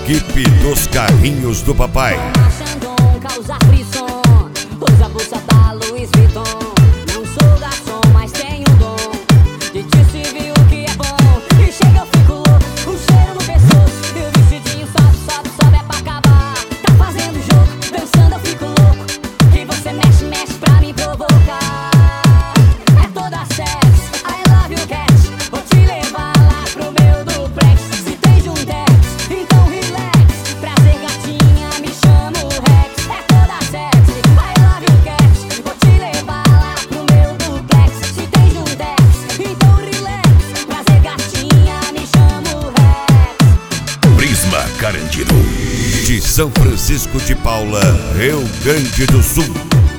Equipe dos carrinhos do papai. Xandão causa frisson, usa a bolsa da Louis Vuitton. Não sou garçom, mas tenho dom de distinguir o que é bom. E chega eu fico louco, o cheiro no pescoço. E o vestidinho sobe, sobe, sobe, é pra acabar. Tá fazendo jogo, dançando eu fico louco. Que você mexe, mexe pra me provocar. É toda sexy, I love you cat. Vou te levar lá pro meu duplex. Se tem Juntex, então relax. Prazer gatinha, me chamo Rex. É toda sexy, I love you cat. Vou te levar lá pro meu duplex. Se tem Juntex, então relax. Prazer gatinha, me chamo Rex. Prisma Carandiru, de São Francisco de Paula, Rio Grande do Sul.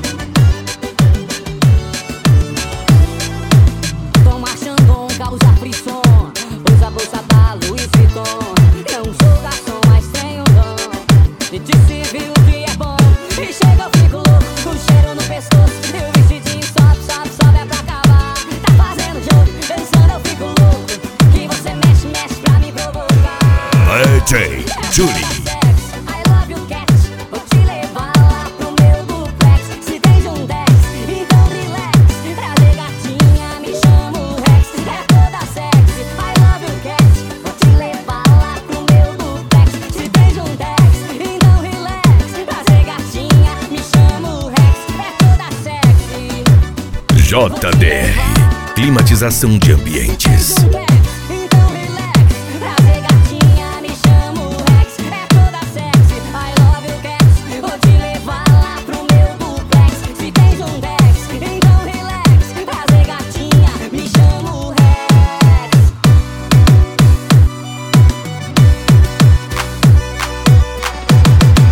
Toma Xandão, causa frisson, usa a bolsa da Louis Vuitton. Não sou garçom, mas tenho dom de distinguir o que é bom. E chega eu fico louco, com cheiro no pescoço. E o vestidinho sobe, sobe, sobe, é pra acabar. Tá fazendo jogo, dançando eu fico louco. Que você mexe, mexe pra me provocar. DJ Julie. I love you cat, vou te levar lá pro meu duplex. Se tem Juntex, então relax. Prazer gatinha, me chamo Rex. É toda sexy, I love you cat, vou te levar lá pro meu duplex. Se tem Juntex, então relax. Prazer gatinha, me chamo Rex. É toda sexy. JDR, climatização de ambientes. Juntex.